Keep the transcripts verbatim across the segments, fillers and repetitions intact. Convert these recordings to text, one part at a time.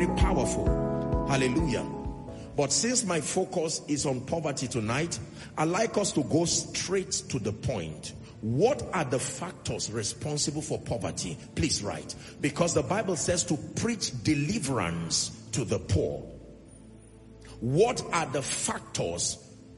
very powerful. Hallelujah. But since my focus is on poverty tonight, I'd like us to go straight to the point. What are the factors responsible for poverty? Please write. Because the Bible says to preach deliverance to the poor. What are the factors?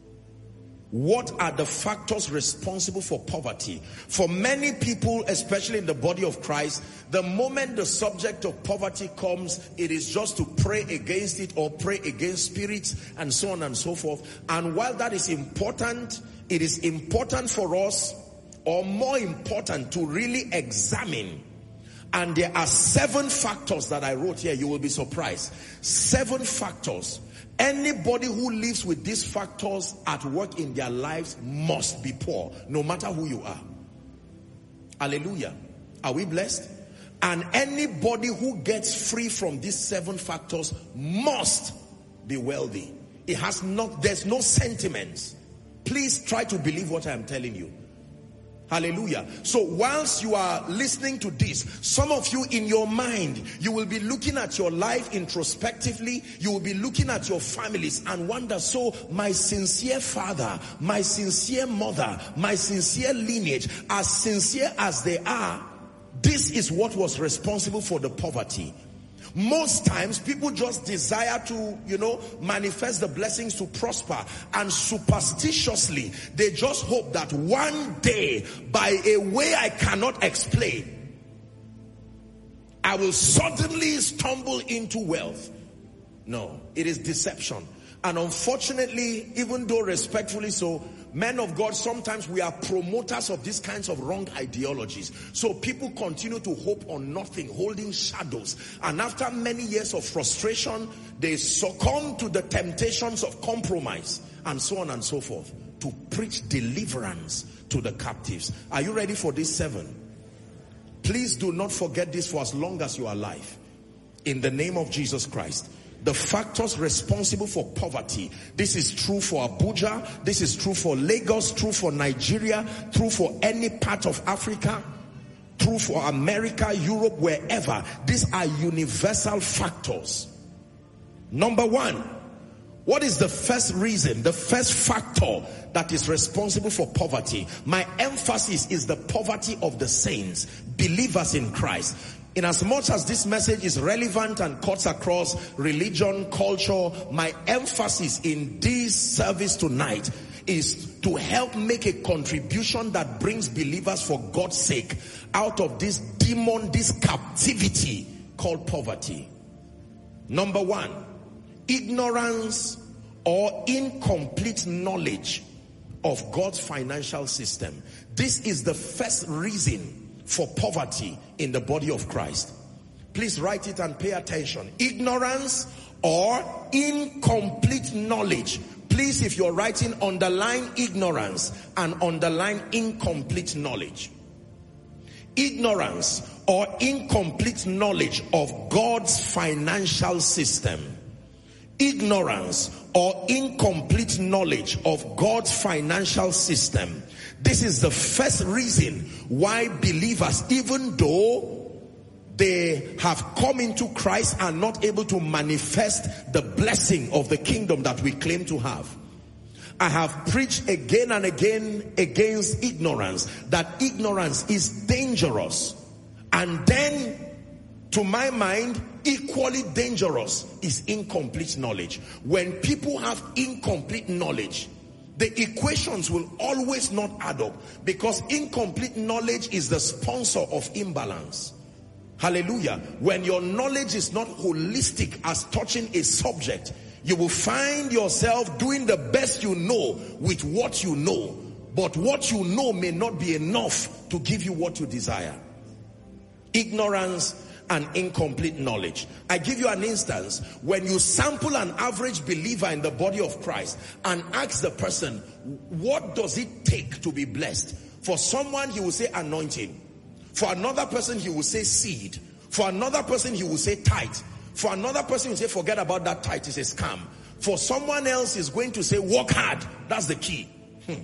What are the factors responsible for poverty? For many people, especially in the body of Christ, the moment the subject of poverty comes, it is just to pray against it or pray against spirits and so on and so forth. And while that is important, it is important for us, or more important, to really examine. And there are seven factors that I wrote here. You will be surprised. Seven factors. Anybody who lives with these factors at work in their lives must be poor, no matter who you are. Hallelujah. Are we blessed? And anybody who gets free from these seven factors must be wealthy. It has not, there's no sentiments. Please try to believe what I am telling you. Hallelujah. So whilst you are listening to this, some of you in your mind, you will be looking at your life introspectively. You will be looking at your families and wonder, so my sincere father, my sincere mother, my sincere lineage, as sincere as they are, this is what was responsible for the poverty. Most times people just desire to, you know, manifest the blessings to prosper, and superstitiously they just hope that one day, by a way I cannot explain, I will suddenly stumble into wealth. No, it is deception. And unfortunately, even though respectfully so, men of God, sometimes we are promoters of these kinds of wrong ideologies. So people continue to hope on nothing, holding shadows. And after many years of frustration, they succumb to the temptations of compromise and so on and so forth, to preach deliverance to the captives. Are you ready for this seven? Please do not forget this for as long as you are alive. In the name of Jesus Christ. The factors responsible for poverty. This is true for Abuja. This is true for Lagos, true for Nigeria, true for any part of Africa, true for America, Europe, wherever. These are universal factors. Number one, what is the first reason, the first factor that is responsible for poverty? My emphasis is the poverty of the saints, believers in Christ. In as much as this message is relevant and cuts across religion, culture, my emphasis in this service tonight is to help make a contribution that brings believers, for God's sake, out of this demon, this captivity called poverty. Number one, ignorance or incomplete knowledge of God's financial system. This is the first reason for poverty in the body of Christ. Please write it and pay attention. Ignorance or incomplete knowledge. Please, if you're writing, underline ignorance and underline incomplete knowledge. Ignorance or incomplete knowledge of God's financial system. Ignorance or incomplete knowledge of God's financial system. This is the first reason why believers, even though they have come into Christ, are not able to manifest the blessing of the kingdom that we claim to have. I have preached again and again against ignorance, that ignorance is dangerous. And then, to my mind, equally dangerous is incomplete knowledge. When people have incomplete knowledge, the equations will always not add up, because incomplete knowledge is the sponsor of imbalance. Hallelujah. When your knowledge is not holistic as touching a subject, you will find yourself doing the best you know with what you know. But what you know may not be enough to give you what you desire. Ignorance and incomplete knowledge. I give you an instance. When you sample an average believer in the body of Christ and ask the person, what does it take to be blessed? For someone, he will say anointing. For another person, he will say seed. For another person, he will say tithe. For another person, he will say forget about that tithe, it's a scam. For someone else, is going to say work hard. That's the key. Hmm.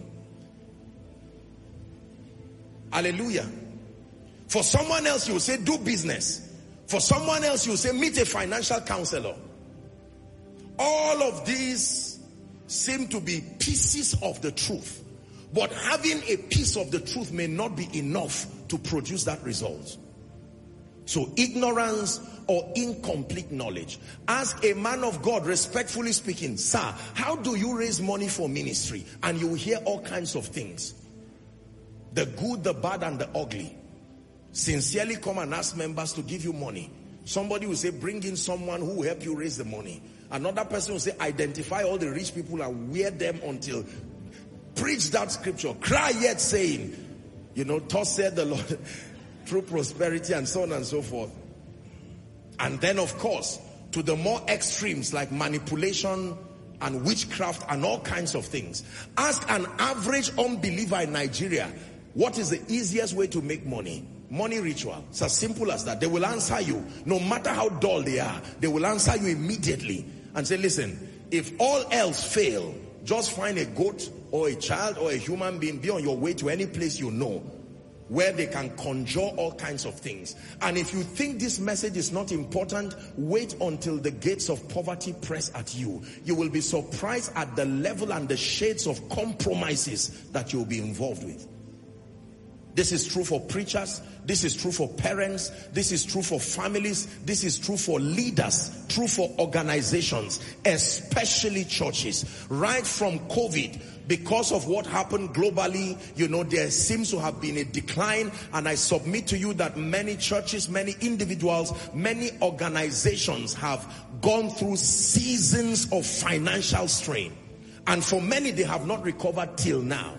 Hallelujah. For someone else, he will say do business. For someone else, you say, meet a financial counselor. All of these seem to be pieces of the truth. But having a piece of the truth may not be enough to produce that result. So ignorance or incomplete knowledge. Ask a man of God, respectfully speaking, sir, how do you raise money for ministry? And you will hear all kinds of things. The good, the bad, and the ugly. Sincerely come and ask members to give you money. Somebody will say, bring in someone who will help you raise the money. Another person will say, identify all the rich people and wear them until... Preach that scripture. Cry yet saying, you know, thus said the Lord, through prosperity and so on and so forth. And then, of course, to the more extremes like manipulation and witchcraft and all kinds of things. Ask an average unbeliever in Nigeria, what is the easiest way to make money? Money ritual. It's as simple as that. They will answer you. No matter how dull they are, they will answer you immediately and say, listen, if all else fail, just find a goat or a child or a human being, be on your way to any place you know where they can conjure all kinds of things. And if you think this message is not important, wait until the gates of poverty press at you. You will be surprised at the level and the shades of compromises that you'll be involved with. This is true for preachers. This is true for parents. This is true for families. This is true for leaders, true for organizations, especially churches. Right from COVID, because of what happened globally, you know, there seems to have been a decline. And I submit to you that many churches, many individuals, many organizations have gone through seasons of financial strain. And for many, they have not recovered till now.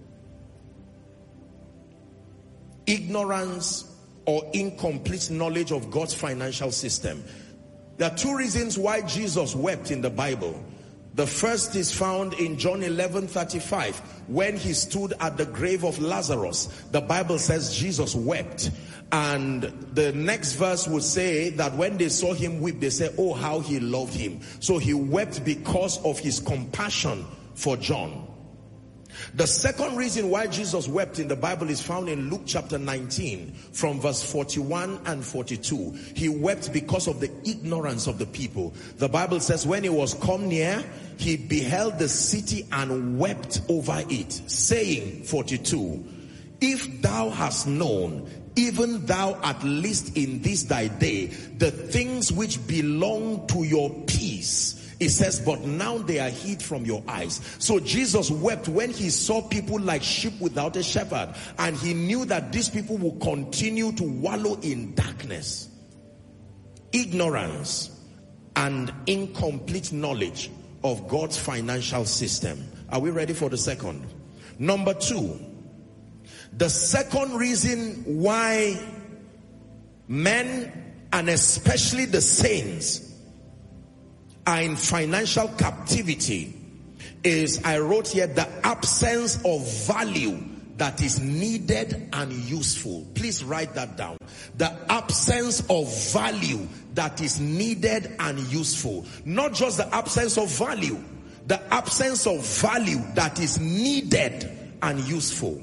Ignorance or incomplete knowledge of God's financial system. There are two reasons why Jesus wept in the Bible. The first is found in John eleven thirty-five. When he stood at the grave of Lazarus, the Bible says Jesus wept. And the next verse would say that when they saw him weep, they said, oh, how he loved him. So he wept because of his compassion for John. The second reason why Jesus wept in the Bible is found in Luke chapter nineteen from verse forty-one and forty-two. He wept because of the ignorance of the people. The Bible says when he was come near, he beheld the city and wept over it, saying, forty-two, if thou hast known, even thou at least in this thy day, the things which belong to your peace, it says, but now they are hid from your eyes. So Jesus wept when he saw people like sheep without a shepherd. And he knew that these people will continue to wallow in darkness. Ignorance and incomplete knowledge of God's financial system. Are we ready for the second? Number two, the second reason why men and especially the saints are in financial captivity is, I wrote here, the absence of value that is needed and useful. Please write that down. The absence of value that is needed and useful. Not just the absence of value, the absence of value that is needed and useful.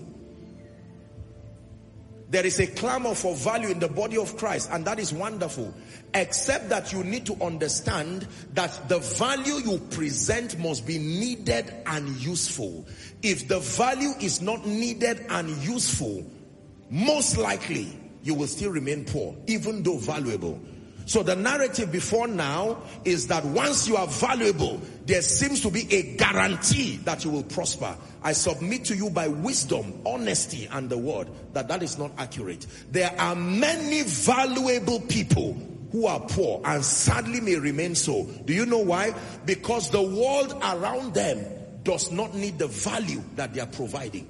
There is a clamor for value in the body of Christ, and that is wonderful. Except that you need to understand that the value you present must be needed and useful. If the value is not needed and useful, most likely you will still remain poor, even though valuable. So the narrative before now is that once you are valuable, there seems to be a guarantee that you will prosper. I submit to you by wisdom, honesty, and the word that that is not accurate. There are many valuable people who are poor and sadly may remain so. Do you know why? Because the world around them does not need the value that they are providing.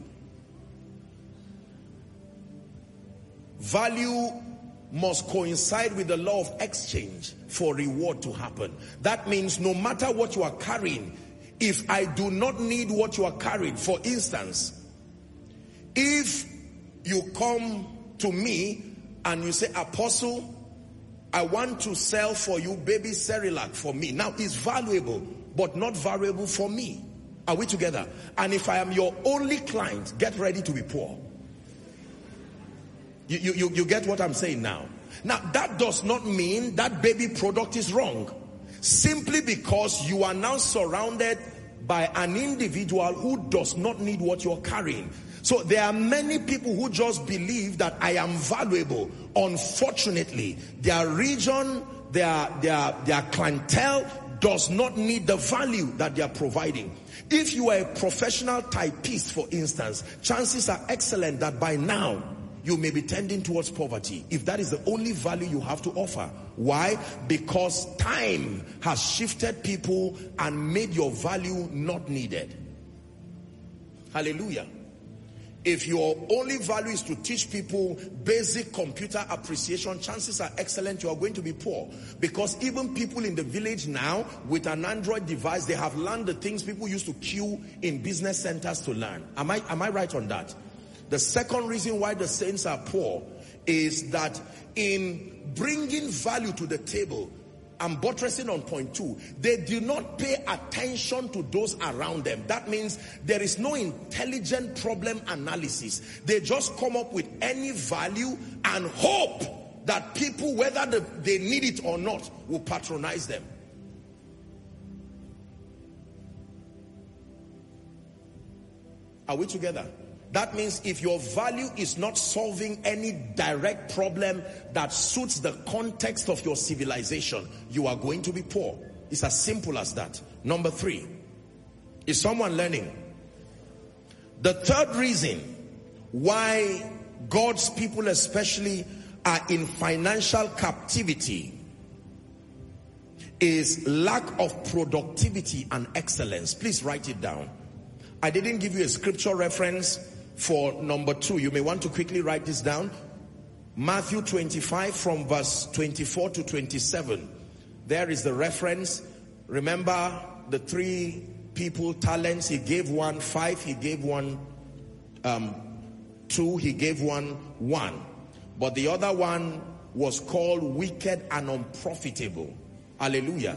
Value must coincide with the law of exchange for reward to happen. That means no matter what you are carrying, if I do not need what you are carrying, for instance, if you come to me and you say, Apostle, I want to sell for you baby Cerelac for me. Now it's valuable, but not valuable for me. Are we together? And if I am your only client, get ready to be poor. You, you, you, you get what I'm saying now? Now, that does not mean that baby product is wrong. Simply because you are now surrounded by an individual who does not need what you're carrying. So there are many people who just believe that I am valuable. Unfortunately, their region, their, their, their clientele does not need the value that they are providing. If you are a professional typist, for instance, chances are excellent that by now you may be tending towards poverty, if that is the only value you have to offer. Why? Because time has shifted people and made your value not needed. Hallelujah. If your only value is to teach people basic computer appreciation, chances are excellent you are going to be poor. Because even people in the village now, with an Android device, they have learned the things people used to queue in business centers to learn. Am I, am I right on that? The second reason why the saints are poor is that in bringing value to the table, I'm buttressing on point two, they do not pay attention to those around them. That means there is no intelligent problem analysis. They just come up with any value and hope that people, whether the, they need it or not, will patronize them. Are we together? That means if your value is not solving any direct problem that suits the context of your civilization, you are going to be poor. It's as simple as that. Number three, is someone learning? The third reason why God's people especially are in financial captivity is lack of productivity and excellence. Please write it down. I didn't give you a scripture reference for number two. You may want to quickly write this down. Matthew twenty-five from verse twenty-four to twenty-seven. There is the reference. Remember the three people, talents. He gave one five, he gave one um, two, he gave one one. But the other one was called wicked and unprofitable. Hallelujah.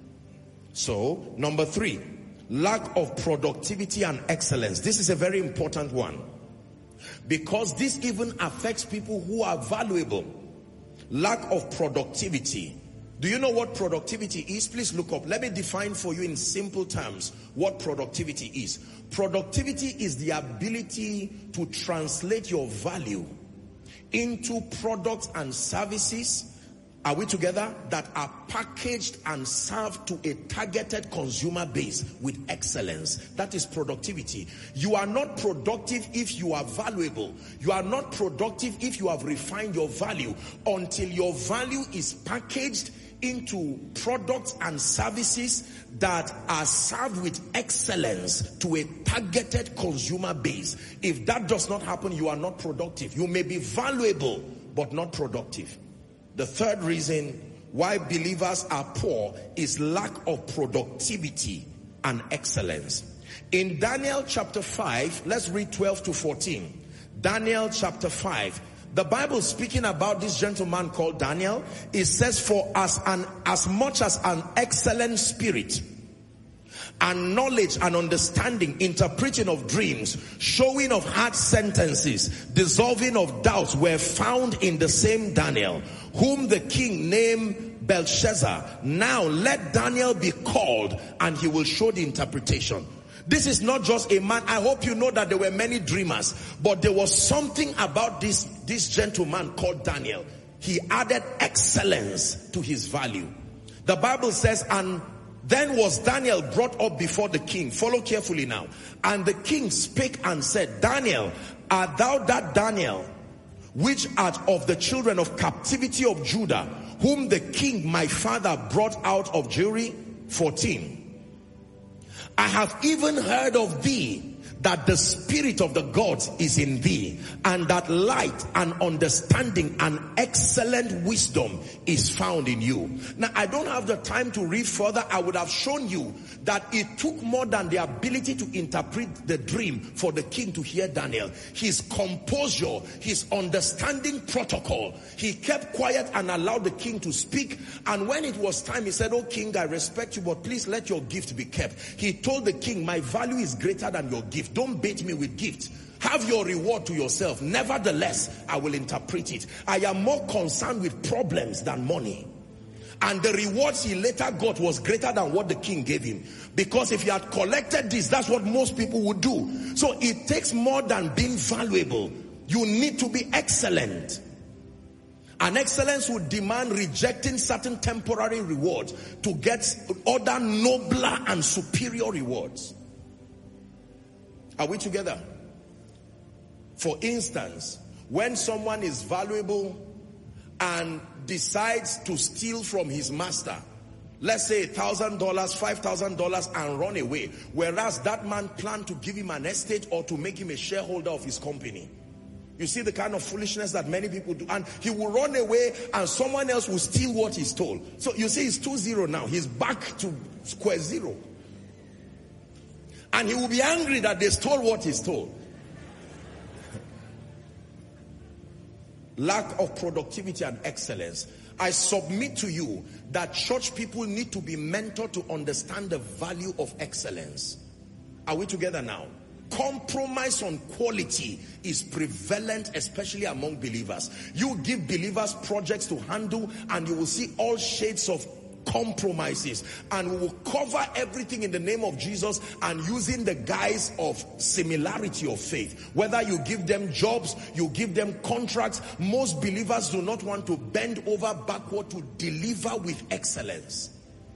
So, number three, lack of productivity and excellence. This is a very important one, because this even affects people who are valuable. Lack of productivity. Do you know what productivity is? Please look up. Let me define for you in simple terms what productivity is. Productivity is the ability to translate your value into products and services, are we together, that are packaged and served to a targeted consumer base with excellence. That is productivity. You are not productive if you are valuable. You are not productive if you have refined your value until your value is packaged into products and services that are served with excellence to a targeted consumer base. If that does not happen, you are not productive. You may be valuable, but not productive. The third reason why believers are poor is lack of productivity and excellence. In Daniel chapter five, let's read twelve to fourteen. Daniel chapter five. The Bible speaking about this gentleman called Daniel, it says, for as an as much as an excellent spirit and knowledge and understanding, interpreting of dreams, showing of hard sentences, dissolving of doubts were found in the same Daniel, whom the king named Belshazzar. Now let Daniel be called, and he will show the interpretation. This is not just a man. I hope you know that there were many dreamers, but there was something about this, this gentleman called Daniel. He added excellence to his value. The Bible says, and then was Daniel brought up before the king. Follow carefully now. And the king spake and said, Daniel, art thou that Daniel, which art of the children of captivity of Judah, whom the king my father brought out of Jewry? fourteen. I have even heard of thee, that the spirit of the gods is in thee, and that light and understanding and excellent wisdom is found in you. Now, I don't have the time to read further. I would have shown you that it took more than the ability to interpret the dream for the king to hear Daniel. His composure, his understanding protocol. He kept quiet and allowed the king to speak. And when it was time, he said, oh king, I respect you, but please let your gift be kept. He told the king, my value is greater than your gift. Don't bait me with gifts. Have your reward to yourself. Nevertheless, I will interpret it. I am more concerned with problems than money. And the rewards he later got was greater than what the king gave him. Because if he had collected this, that's what most people would do. So it takes more than being valuable. You need to be excellent. And excellence would demand rejecting certain temporary rewards to get other nobler and superior rewards. Are we together? For instance, when someone is valuable and decides to steal from his master, let's say a thousand dollars, five thousand dollars, and run away, whereas that man planned to give him an estate or to make him a shareholder of his company. You see the kind of foolishness that many people do. And he will run away and someone else will steal what he stole. So you see, it's two zero now. He's back to square zero. And he will be angry that they stole what he stole. Lack of productivity and excellence. I submit to you that church people need to be mentored to understand the value of excellence. Are we together now? Compromise on quality is prevalent, especially among believers. You give believers projects to handle and you will see all shades of compromises, and we will cover everything in the name of Jesus and using the guise of similarity of faith. Whether you give them jobs, you give them contracts, most believers do not want to bend over backward to deliver with excellence.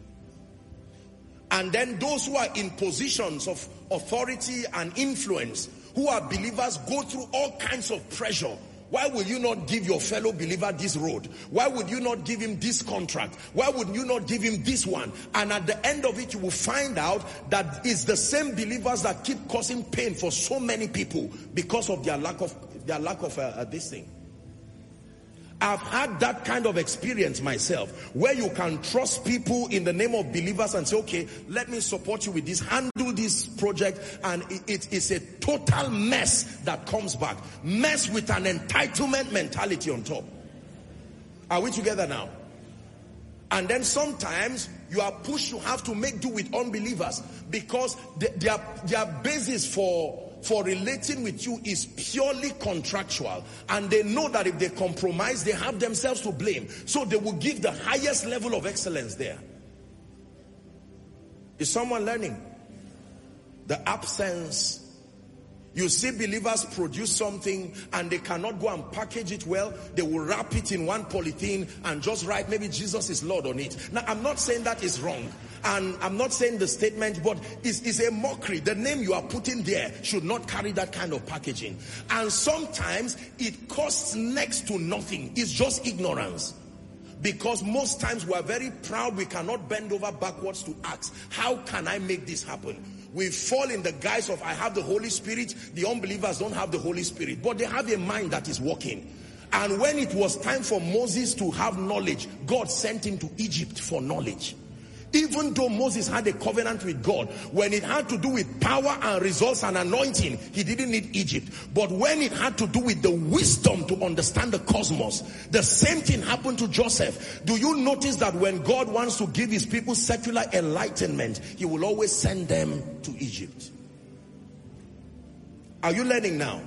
And then those who are in positions of authority and influence, who are believers, go through all kinds of pressure. Why will you not give your fellow believer this road? Why would you not give him this contract? Why would you not give him this one? And at the end of it, you will find out that it's the same believers that keep causing pain for so many people because of their lack of their lack of uh, uh, this thing. I've had that kind of experience myself, where you can trust people in the name of believers and say, okay, let me support you with this, handle this project, and it, it is a total mess that comes back. Mess with an entitlement mentality on top. Are we together now? And then sometimes you are pushed to have to make do with unbelievers because the, their, their basis for for relating with you is purely contractual, and they know that if they compromise, they have themselves to blame. So they will give the highest level of excellence there. Is someone learning? The absence. You see believers produce something and they cannot go and package it well. They will wrap it in one polythene and just write maybe Jesus is Lord on it. Now, I'm not saying that is wrong. And I'm not saying the statement, but it's, it's a mockery. The name you are putting there should not carry that kind of packaging. And sometimes it costs next to nothing. It's just ignorance. Because most times we are very proud. We cannot bend over backwards to ask, how can I make this happen? We fall in the guise of, I have the Holy Spirit. The unbelievers don't have the Holy Spirit, but they have a mind that is working. And when it was time for Moses to have knowledge, God sent him to Egypt for knowledge. Even though Moses had a covenant with God, when it had to do with power and results and anointing, he didn't need Egypt. But when it had to do with the wisdom to understand the cosmos, the same thing happened to Joseph. Do you notice that when God wants to give his people secular enlightenment, he will always send them to Egypt? Are you learning now?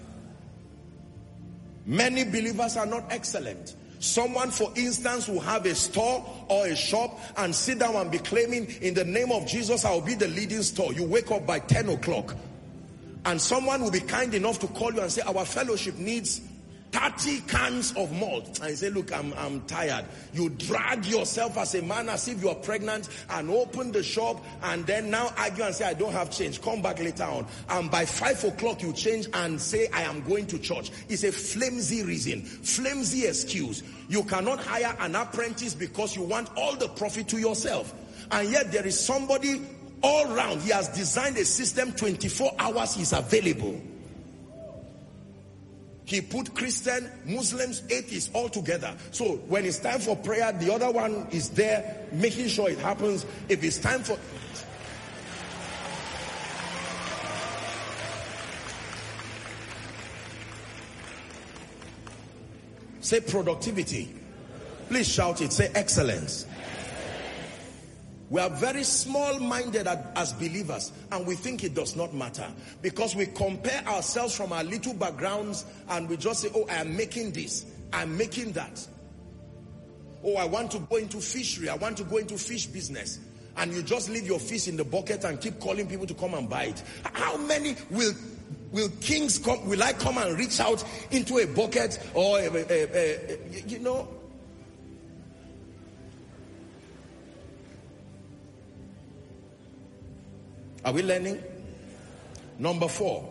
Many believers are not excellent. Someone, for instance, will have a store or a shop and sit down and be claiming, in the name of Jesus, I will be the leading store. You wake up by ten o'clock. And someone will be kind enough to call you and say, our fellowship needs thirty cans of malt. And you say, look, I'm, I'm tired. You drag yourself as a man as if you are pregnant and open the shop and then now argue and say, I don't have change. Come back later on. And by five o'clock you change and say, I am going to church. It's a flimsy reason, flimsy excuse. You cannot hire an apprentice because you want all the profit to yourself. And yet there is somebody all around. He has designed a system, twenty-four hours he's available. He put Christian, Muslims, atheists all together. So when it's time for prayer, the other one is there making sure it happens. If it's time for... Say productivity. Please shout it. Say excellence. We are very small-minded as believers, and we think it does not matter because we compare ourselves from our little backgrounds and we just say, oh, I am making this, I'm making that. Oh, I want to go into fishery, I want to go into fish business. And you just leave your fish in the bucket and keep calling people to come and buy it. How many will will kings come? Will I come and reach out into a bucket or a, a, a, a, you know? Are we learning? Number four.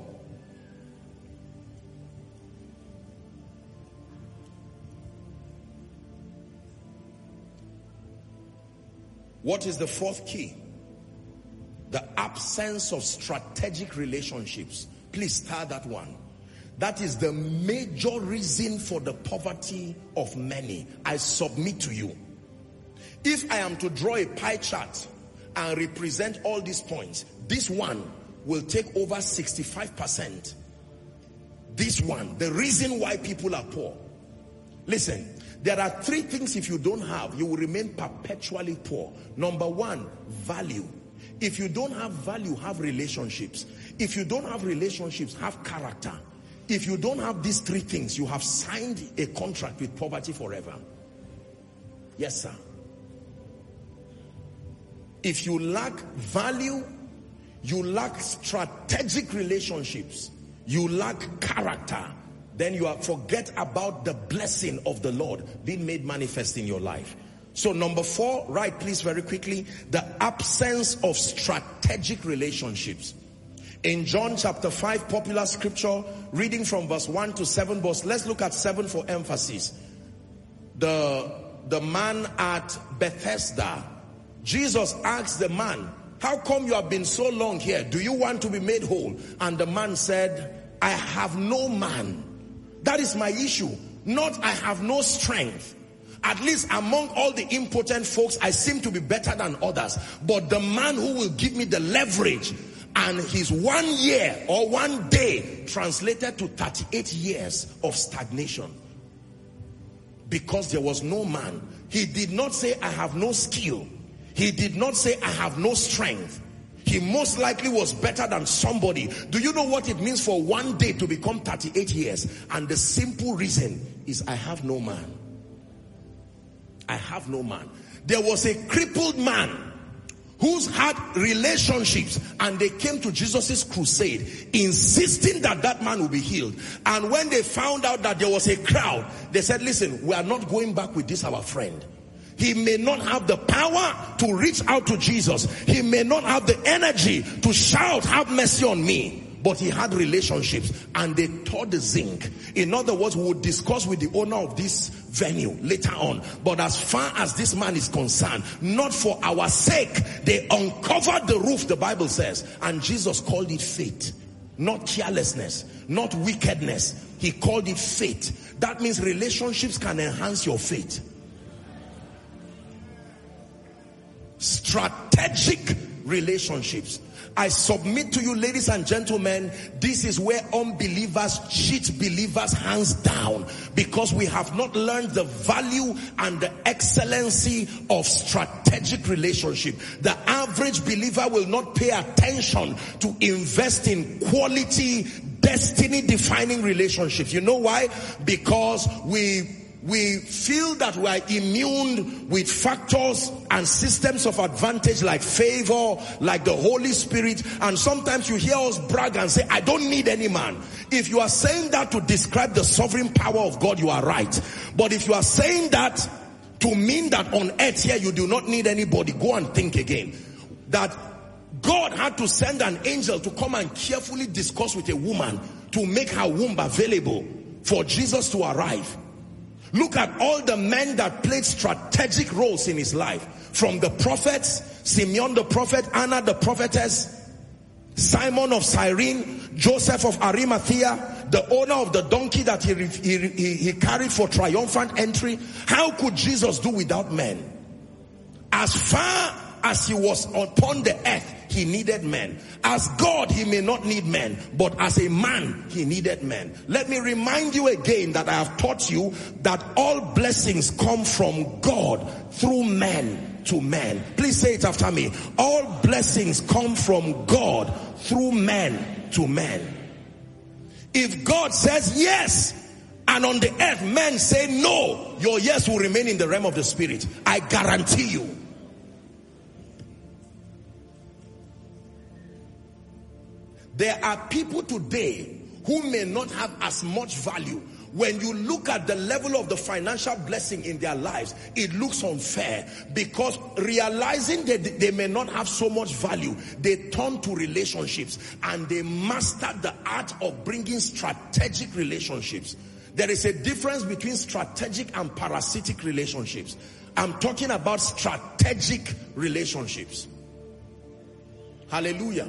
What is the fourth key? The absence of strategic relationships. Please start that one. That is the major reason for the poverty of many. I submit to you. If I am to draw a pie chart and represent all these points, this one will take over sixty-five percent. This one, the reason why people are poor. Listen, there are three things if you don't have, you will remain perpetually poor. Number one, value. If you don't have value, have relationships. If you don't have relationships, have character. If you don't have these three things, you have signed a contract with poverty forever. Yes, sir. If you lack value, you lack strategic relationships, you lack character, then you are forget about the blessing of the Lord being made manifest in your life. So number four, write please very quickly, the absence of strategic relationships. In John chapter five, popular scripture, reading from verse one to seven, but let's look at seven for emphasis. The, the man at Bethesda, Jesus asked the man, how come you have been so long here? Do you want to be made whole? And the man said, I have no man. That is my issue. Not I have no strength. At least among all the impotent folks, I seem to be better than others. But the man who will give me the leverage, and his one year or one day translated to thirty-eight years of stagnation. Because there was no man. He did not say, I have no skill. He did not say, I have no strength. He most likely was better than somebody. Do you know what it means for one day to become thirty-eight years? And the simple reason is I have no man. I have no man. There was a crippled man who's had relationships, and they came to Jesus's crusade insisting that that man will be healed. And when they found out that there was a crowd, they said, listen, we are not going back with this our friend. He may not have the power to reach out to Jesus. He may not have the energy to shout, have mercy on me. But he had relationships, and they tore the zinc. In other words, we will discuss with the owner of this venue later on. But as far as this man is concerned, not for our sake, they uncovered the roof, the Bible says. And Jesus called it faith. Not carelessness, not wickedness. He called it faith. That means relationships can enhance your faith. Strategic relationships. I submit to you, ladies and gentlemen, this is where unbelievers cheat believers hands down, because we have not learned the value and the excellency of strategic relationship. The average believer will not pay attention to invest in quality, destiny-defining relationships. You know why? Because we We feel that we are immune with factors and systems of advantage like favor, like the Holy Spirit. And sometimes you hear us brag and say, I don't need any man. If you are saying that to describe the sovereign power of God, you are right. But if you are saying that to mean that on earth here you do not need anybody, go and think again. That God had to send an angel to come and carefully discuss with a woman to make her womb available for Jesus to arrive. Look at all the men that played strategic roles in his life. From the prophets, Simeon the prophet, Anna the prophetess, Simon of Cyrene, Joseph of Arimathea, the owner of the donkey that he, he, he, he carried for triumphant entry. How could Jesus do without men? As far as he was upon the earth, he needed men. As God, he may not need men, but as a man, he needed men. Let me remind you again that I have taught you that all blessings come from God through men. to men. Please say it after me. All blessings come from God through men to men. If God says yes, and on the earth men say no, your yes will remain in the realm of the spirit. I guarantee you. There are people today who may not have as much value. When you look at the level of the financial blessing in their lives, it looks unfair, because realizing that they may not have so much value, they turn to relationships and they master the art of bringing strategic relationships. There is a difference between strategic and parasitic relationships. I'm talking about strategic relationships. Hallelujah.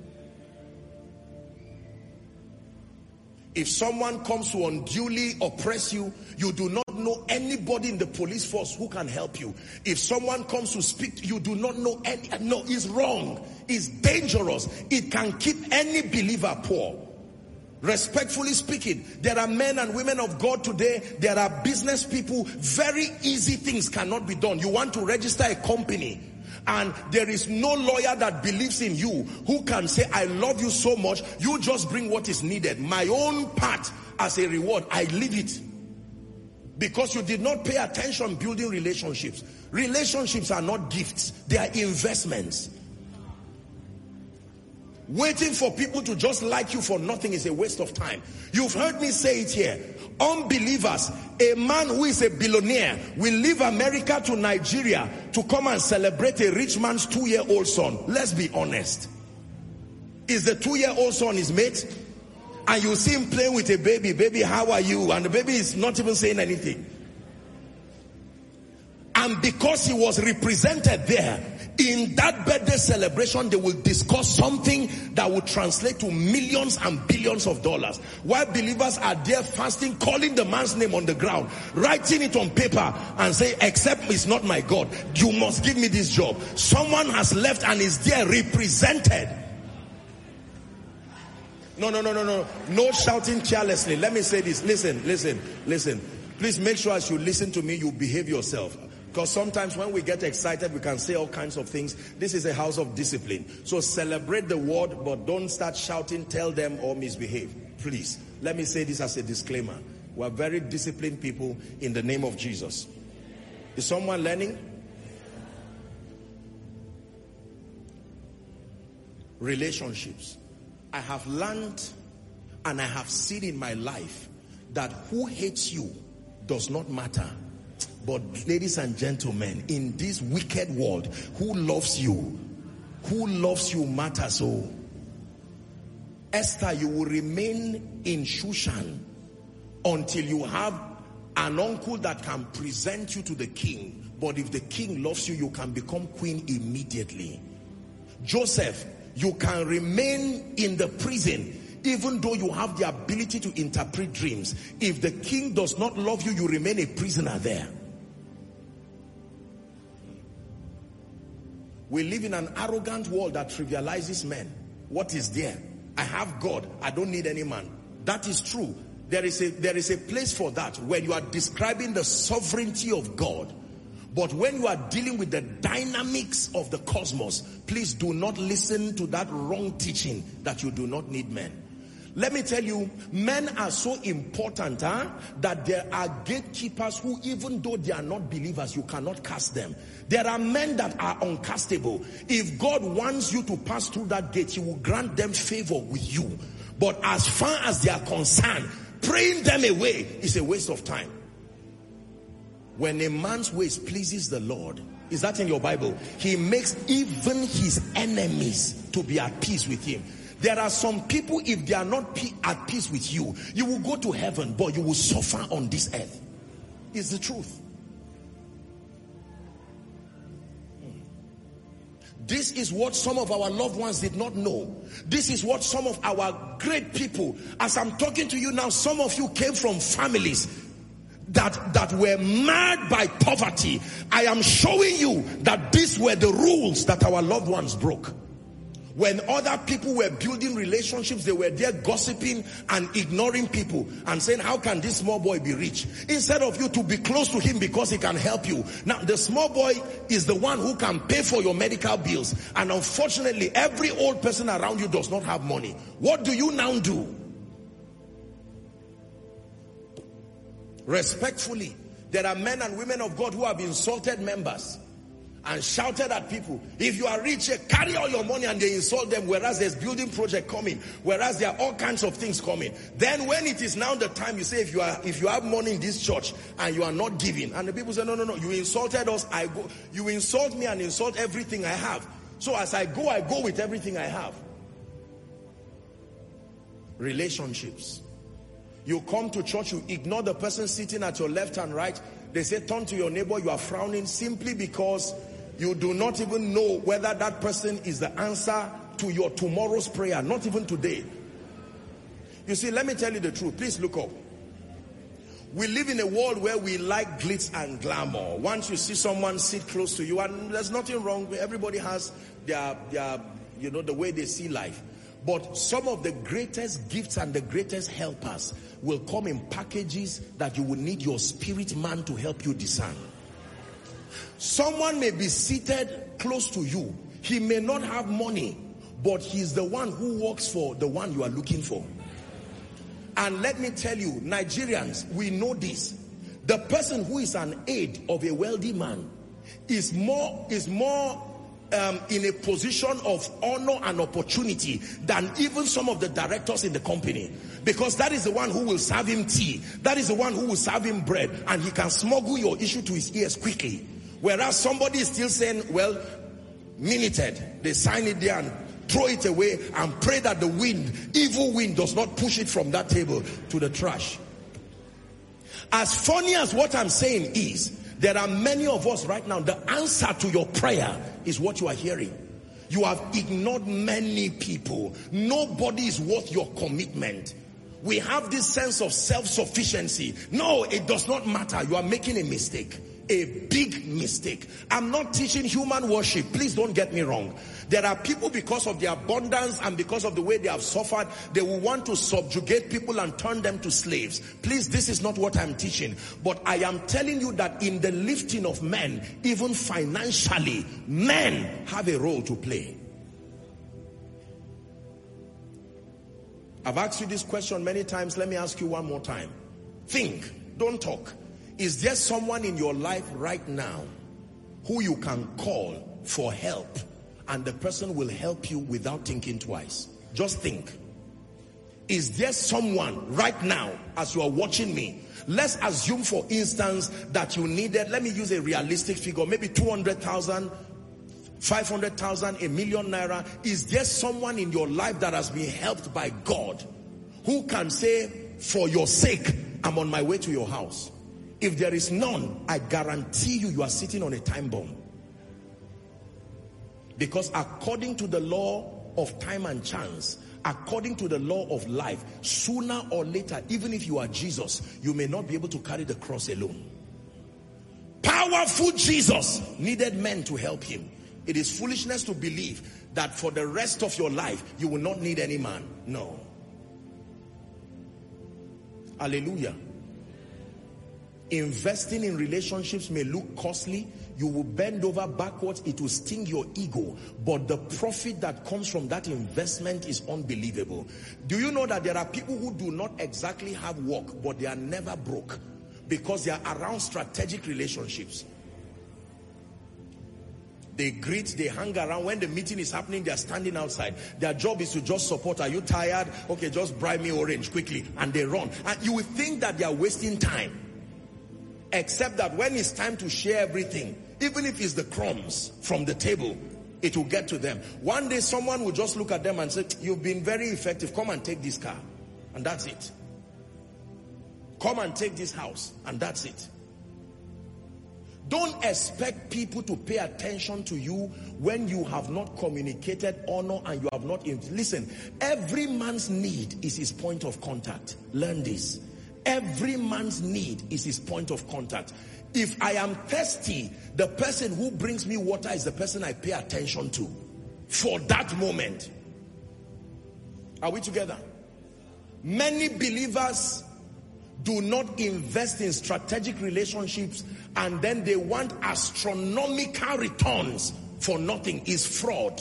If someone comes to unduly oppress you, you do not know anybody in the police force who can help you. If someone comes to speak, you do not know any. No, it's wrong. It's dangerous. It can keep any believer poor. Respectfully speaking, there are men and women of God today, there are business people, very easy things cannot be done. You want to register a company, and there is no lawyer that believes in you who can say, I love you so much, you just bring what is needed. My own part as a reward, I leave it. Because you did not pay attention building relationships. Relationships are not gifts, they are investments. Waiting for people to just like you for nothing is a waste of time. You've heard me say it here. Unbelievers, a man who is a billionaire will leave America to Nigeria to come and celebrate a rich man's two-year-old son. Let's be honest. Is the two-year-old son his mate? And you see him playing with a baby. Baby, how are you? And the baby is not even saying anything. And because he was represented there, in that birthday celebration, they will discuss something that will translate to millions and billions of dollars. While believers are there fasting, calling the man's name on the ground, writing it on paper and say, except it's not my God, you must give me this job. Someone has left and is there represented. No, no, no, no, no. No shouting carelessly. Let me say this. Listen, listen, listen. Please make sure as you listen to me, you behave yourself. Because sometimes when we get excited, we can say all kinds of things. This is a house of discipline. So celebrate the word, but don't start shouting, tell them, or misbehave. Please. Let me say this as a disclaimer. We are very disciplined people in the name of Jesus. Is someone learning? Relationships. I have learned and I have seen in my life that who hates you does not matter. But ladies and gentlemen, in this wicked world, who loves you? Who loves you matters. Oh, Esther, you will remain in Shushan until you have an uncle that can present you to the king. But if the king loves you, you can become queen immediately. Joseph, you can remain in the prison even though you have the ability to interpret dreams. If the king does not love you, you remain a prisoner there. We live in an arrogant world that trivializes men. What is there? I have God. I don't need any man. That is true. There is a, there is a place for that when you are describing the sovereignty of God. But when you are dealing with the dynamics of the cosmos, please do not listen to that wrong teaching that you do not need men. Let me tell you, men are so important huh, that there are gatekeepers who, even though they are not believers, you cannot cast them. There are men that are uncastable. If God wants you to pass through that gate, he will grant them favor with you. But as far as they are concerned, praying them away is a waste of time. When a man's ways pleases the Lord, is that in your Bible? He makes even his enemies to be at peace with him. There are some people, if they are not at peace with you, you will go to heaven, but you will suffer on this earth. It's the truth. This is what some of our loved ones did not know. This is what some of our great people, as I'm talking to you now, some of you came from families that, that were marred by poverty. I am showing you that these were the rules that our loved ones broke. When other people were building relationships, they were there gossiping and ignoring people and saying, how can this small boy be rich? Instead of you to be close to him because he can help you. Now, the small boy is the one who can pay for your medical bills. And unfortunately, every old person around you does not have money. What do you now do? Respectfully, there are men and women of God who have insulted members and shouted at people. If you are rich, carry all your money, and they insult them, whereas there's building project coming, whereas there are all kinds of things coming. Then when it is now the time, you say, if you are if you have money in this church and you are not giving, and the people say, no, no, no, you insulted us, I go. You insult me and insult everything I have. So as I go, I go with everything I have. Relationships. You come to church, you ignore the person sitting at your left and right. They say, turn to your neighbor, you are frowning simply because you do not even know whether that person is the answer to your tomorrow's prayer, not even today. You see, let me tell you the truth. Please look up. We live in a world where we like glitz and glamour. Once you see someone sit close to you, and there's nothing wrong, everybody has their, their, you know, the way they see life. But some of the greatest gifts and the greatest helpers will come in packages that you will need your spirit man to help you discern. Someone may be seated close to you. He may not have money, but he's the one who works for the one you are looking for. And let me tell you, Nigerians, we know this. The person who is an aide of a wealthy man is more, is more um, in a position of honor and opportunity than even some of the directors in the company. Because that is the one who will serve him tea. That is the one who will serve him bread. And he can smuggle your issue to his ears quickly. Whereas somebody is still saying, well, minuted. They sign it there and throw it away and pray that the wind, evil wind, does not push it from that table to the trash. As funny as what I'm saying is, there are many of us right now, the answer to your prayer is what you are hearing. You have ignored many people. Nobody is worth your commitment. We have this sense of self-sufficiency. No, it does not matter. You are making a mistake. A big mistake. I'm not teaching human worship. Please don't get me wrong. There are people, because of their abundance and because of the way they have suffered, they will want to subjugate people and turn them to slaves. Please, this is not what I'm teaching. But I am telling you that in the lifting of men, even financially, men have a role to play. I've asked you this question many times. Let me ask you one more time. Think, don't talk. Is there someone in your life right now who you can call for help and the person will help you without thinking twice? Just think. Is there someone right now, as you are watching me, let's assume for instance that you needed, let me use a realistic figure, maybe two hundred thousand, five hundred thousand, a million naira. Is there someone in your life that has been helped by God who can say, for your sake, I'm on my way to your house? If there is none, I guarantee you, you are sitting on a time bomb. Because according to the law of time and chance, according to the law of life, sooner or later, even if you are Jesus, you may not be able to carry the cross alone. Powerful Jesus needed men to help him. It is foolishness to believe that for the rest of your life, you will not need any man. No. Hallelujah. Investing in relationships may look costly. You will bend over backwards. It will sting your ego. But the profit that comes from that investment is unbelievable. Do you know that there are people who do not exactly have work, but they are never broke because they are around strategic relationships? They greet, they hang around. When the meeting is happening, they are standing outside. Their job is to just support. Are you tired? Okay, just bribe me orange quickly. And they run. And you will think that they are wasting time. Except that when it's time to share everything, even if it's the crumbs from the table, it will get to them. One day someone will just look at them and say, you've been very effective. Come and take this car. And that's it. Come and take this house. And that's it. Don't expect people to pay attention to you when you have not communicated honor and you have not... Listen, every man's need is his point of contact. Learn this. Every man's need is his point of contact. If I am thirsty, the person who brings me water is the person I pay attention to for that moment. Are we together? Many believers do not invest in strategic relationships, and then they want astronomical returns for nothing. Is fraud.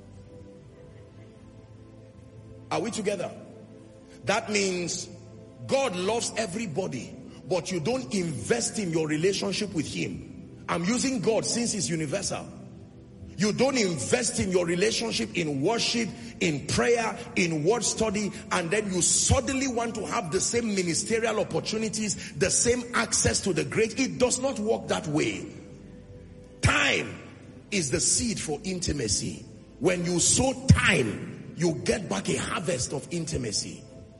Are we together? That means God loves everybody, but you don't invest in your relationship with him. I'm using God since he's universal. You don't invest in your relationship in worship, in prayer, in word study, and then you suddenly want to have the same ministerial opportunities, the same access to the great. It does not work that way. Time is the seed for intimacy. When you sow time, you get back a harvest of intimacy.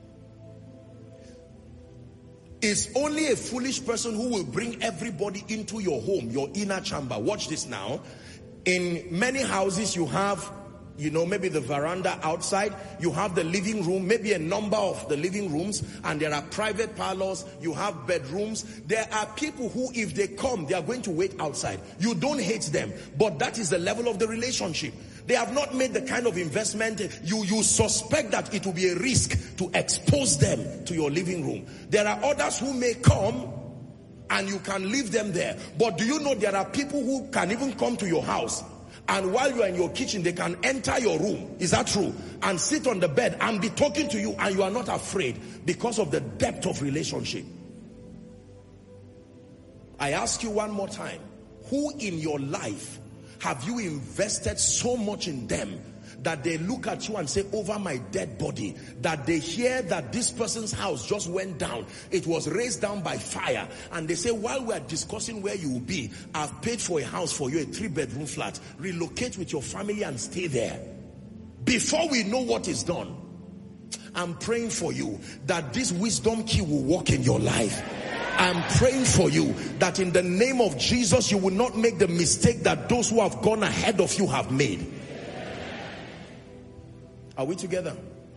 It's only a foolish person who will bring everybody into your home, your inner chamber. Watch this now. In many houses you have, you know, maybe the veranda outside, you have the living room, maybe a number of the living rooms, and there are private parlors, you have bedrooms. There are people who, if they come, they are going to wait outside. You don't hate them, but that is the level of the relationship. They have not made the kind of investment. You, you suspect that it will be a risk to expose them to your living room. There are others who may come, and you can leave them there. But do you know there are people who can even come to your house, and while you are in your kitchen, they can enter your room, is that true, and sit on the bed and be talking to you, and you are not afraid because of the depth of relationship. I ask you one more time, who in your life have you invested so much in them that they look at you and say, over my dead body, that they hear that this person's house just went down, it was raised down by fire, and they say, while we are discussing where you will be, I've paid for a house for you, a three bedroom flat, relocate with your family and stay there. Before we know what is done, I'm praying for you that this wisdom key will work in your life. I'm praying for you that in the name of Jesus, you will not make the mistake that those who have gone ahead of you have made. Are we together?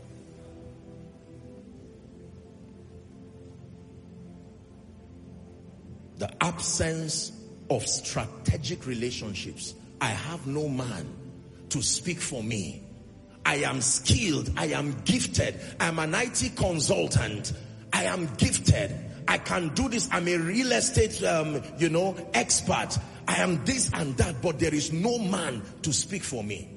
The absence of strategic relationships. I have no man to speak for me. I am skilled. I am gifted. I'm an I T consultant. I am gifted. I can do this. I'm a real estate, um, you know, expert. I am this and that, but there is no man to speak for me.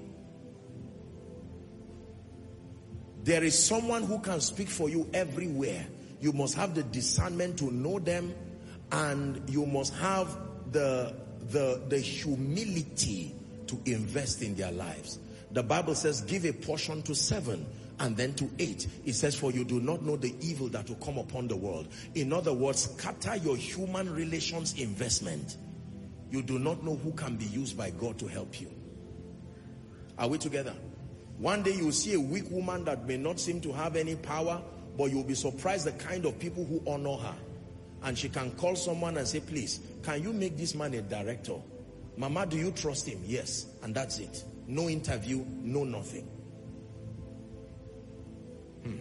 There is someone who can speak for you everywhere. You must have the discernment to know them, and you must have the, the, the humility to invest in their lives. The Bible says, give a portion to seven and then to eight. It says, for you do not know the evil that will come upon the world. In other words, scatter your human relations investment. You do not know who can be used by God to help you. Are we together? One day you will see a weak woman that may not seem to have any power, but you'll be surprised the kind of people who honor her. And she can call someone and say, please, can you make this man a director? Mama, do you trust him? Yes. And that's it. No interview, no nothing. Hmm.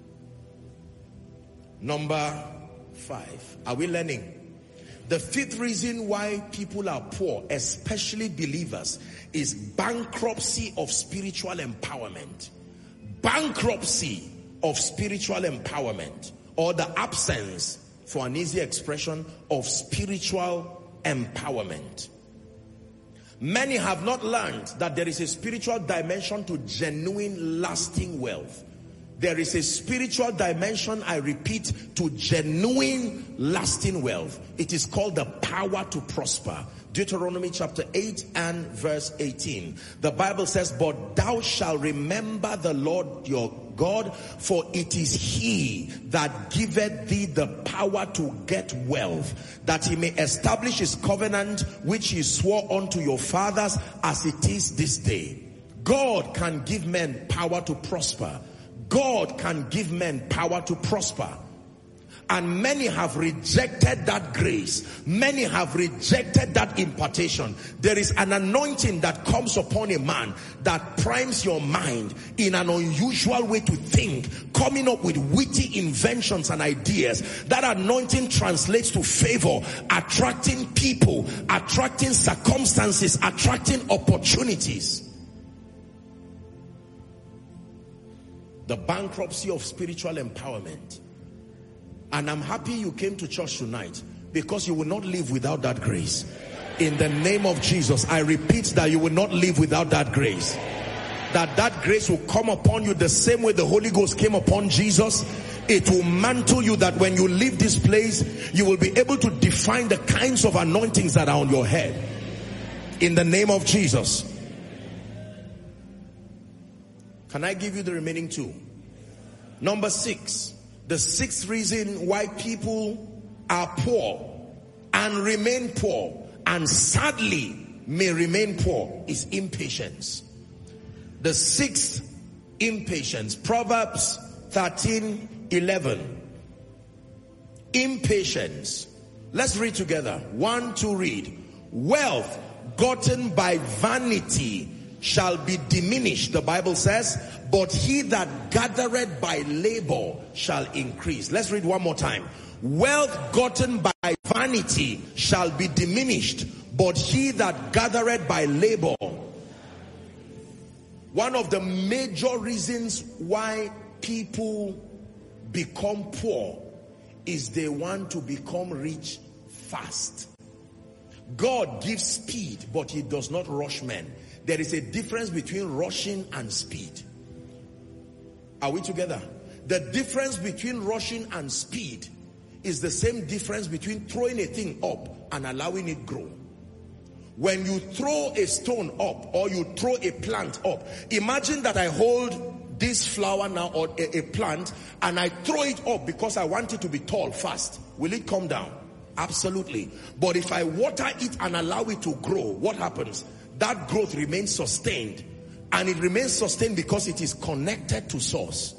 Number five. Are we learning? The fifth reason why people are poor, especially believers, is bankruptcy of spiritual empowerment. Bankruptcy of spiritual empowerment, or the absence, for an easy expression, of spiritual empowerment. Many have not learned that there is a spiritual dimension to genuine lasting wealth. There is a spiritual dimension, I repeat, to genuine lasting wealth. It is called the power to prosper. Deuteronomy chapter eight and verse eighteen. The Bible says, but thou shalt remember the Lord your God, for it is he that giveth thee the power to get wealth, that he may establish his covenant which he swore unto your fathers, as it is this day. God can give men power to prosper. God can give men power to prosper. And many have rejected that grace. Many have rejected that impartation. There is an anointing that comes upon a man that primes your mind in an unusual way to think, coming up with witty inventions and ideas. That anointing translates to favor, attracting people, attracting circumstances, attracting opportunities. The bankruptcy of spiritual empowerment. And I'm happy you came to church tonight, because you will not live without that grace. In the name of Jesus, I repeat that you will not live without that grace. That that grace will come upon you the same way the Holy Ghost came upon Jesus. It will mantle you, that when you leave this place, you will be able to define the kinds of anointings that are on your head. In the name of Jesus. Can I give you the remaining two? Number six. The sixth reason why people are poor and remain poor, and sadly may remain poor, is impatience. The sixth, impatience. Proverbs thirteen eleven. Impatience. Let's read together. One, two, read. Wealth gotten by vanity shall be diminished, the Bible says, but he that gathereth by labor shall increase. Let's read one more time. Wealth gotten by vanity shall be diminished, but he that gathereth by labor. One of the major reasons why people become poor is they want to become rich fast. God gives speed, but he does not rush men. There is a difference between rushing and speed. Are we together? The difference between rushing and speed is the same difference between throwing a thing up and allowing it grow. When you throw a stone up or you throw a plant up, imagine that I hold this flower now or a, a plant and I throw it up because I want it to be tall fast. Will it come down? Absolutely. But if I water it and allow it to grow, what happens? That growth remains sustained, and it remains sustained because it is connected to source.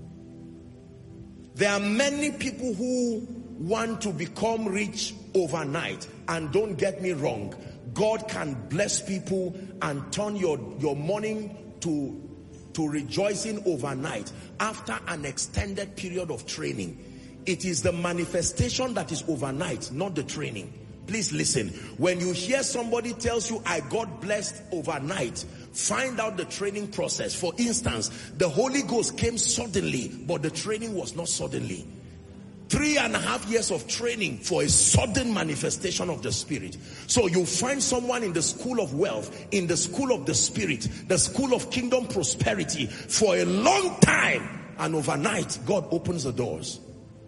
There are many people who want to become rich overnight, and don't get me wrong, God can bless people and turn your, your morning to, to rejoicing overnight after an extended period of training. It is the manifestation that is overnight, not the training. Please listen. When you hear somebody tells you, I got blessed overnight, find out the training process. For instance, the Holy Ghost came suddenly, but the training was not suddenly. Three and a half years of training for a sudden manifestation of the Spirit. So you find someone in the school of wealth, in the school of the Spirit, the school of kingdom prosperity for a long time, and overnight God opens the doors.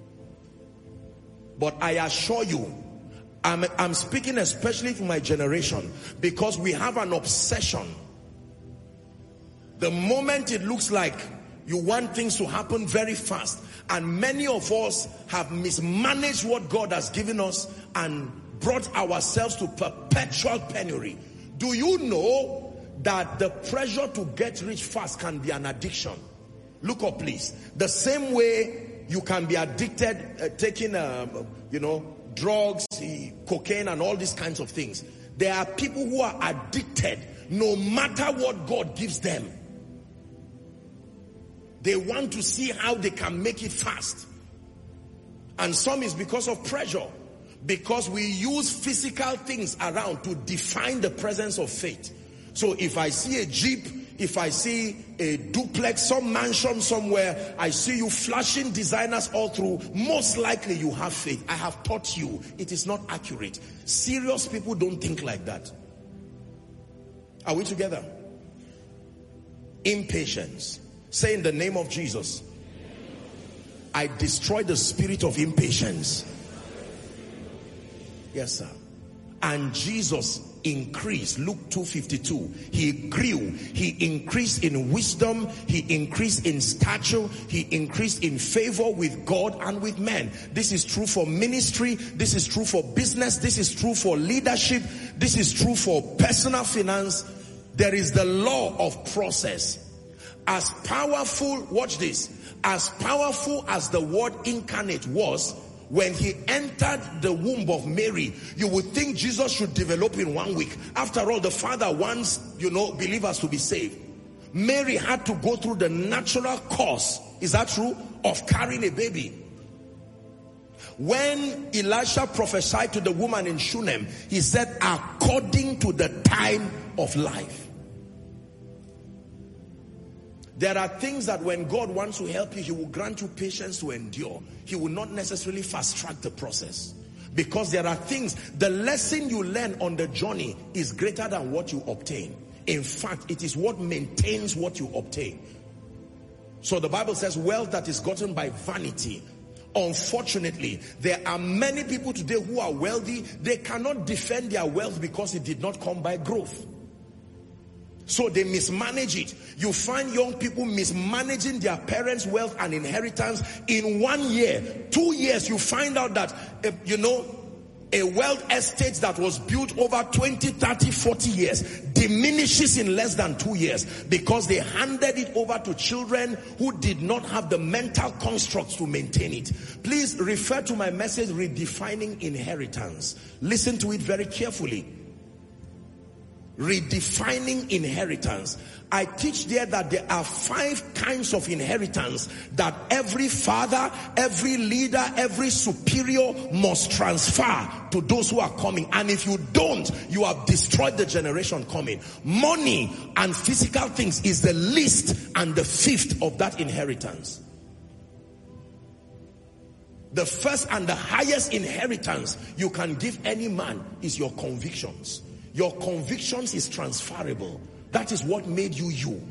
But I assure you, I'm, I'm speaking especially for my generation, because we have an obsession. The moment it looks like you want things to happen very fast, and many of us have mismanaged what God has given us and brought ourselves to perpetual penury. Do you know that the pressure to get rich fast can be an addiction? Look up, please. The same way you can be addicted, uh, taking, um, you know, drugs, cocaine, and all these kinds of things. There are people who are addicted no matter what God gives them. They want to see how they can make it fast. And some is because of pressure. Because we use physical things around to define the presence of faith. So if I see a Jeep, if I see a duplex, some mansion somewhere, I see you flashing designers all through, most likely you have faith. I have taught you it is not accurate. Serious people don't think like that. Are we together? Impatience. Say, in the name of Jesus, I destroy the spirit of impatience. Yes, sir. And Jesus increased. Luke two fifty-two. He grew. He increased in wisdom. He increased in stature. He increased in favor with God and with men. This is true for ministry. This is true for business. This is true for leadership. This is true for personal finance. There is the law of process. As powerful, watch this, as powerful as the word incarnate was, when he entered the womb of Mary, you would think Jesus should develop in one week. After all, the Father wants, you know, believers to be saved. Mary had to go through the natural course, is that true, of carrying a baby. When Elisha prophesied to the woman in Shunem, he said, according to the time of life. There are things that when God wants to help you, he will grant you patience to endure. He will not necessarily fast track the process. Because there are things, the lesson you learn on the journey is greater than what you obtain. In fact, it is what maintains what you obtain. So the Bible says wealth that is gotten by vanity. Unfortunately, there are many people today who are wealthy. They cannot defend their wealth because it did not come by growth. So they mismanage it. You find young people mismanaging their parents' wealth and inheritance. In one year, two years, you find out that, uh, you know, a wealth estate that was built over twenty, thirty, forty years diminishes in less than two years because they handed it over to children who did not have the mental constructs to maintain it. Please refer to my message, Redefining Inheritance. Listen to it very carefully. Redefining inheritance. I teach there that there are five kinds of inheritance that every father, every leader, every superior must transfer to those who are coming. And if you don't, you have destroyed the generation coming. Money and physical things is the least and the fifth of that inheritance. The first and the highest inheritance you can give any man is your convictions. Your convictions is transferable. That is what made you you.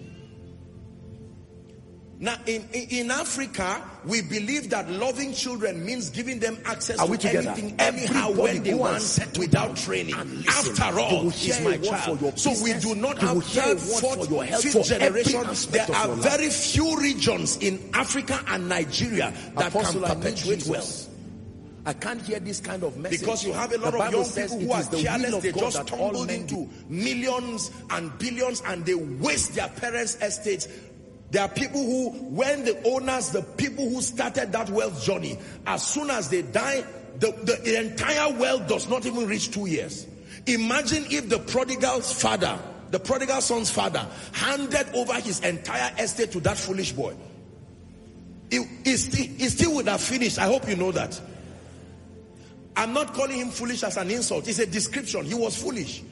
Now, in, in Africa, we believe that loving children means giving them access to anything, anyhow, when they want, without training. After all, is my child. So we do not have third, fourth, fifth generation. There are very few regions in Africa and Nigeria that can perpetuate wealth. I can't hear this kind of message. Because you have a lot of young people who are careless. They just tumbled into millions and billions and they waste their parents' estates. There are people who, when the owners, the people who started that wealth journey, as soon as they die, the, the entire wealth does not even reach two years. Imagine if the prodigal's father, the prodigal son's father, handed over his entire estate to that foolish boy. It, it, still, it still would have finished. I hope you know that. I'm not calling him foolish as an insult. It's a description. He was foolish.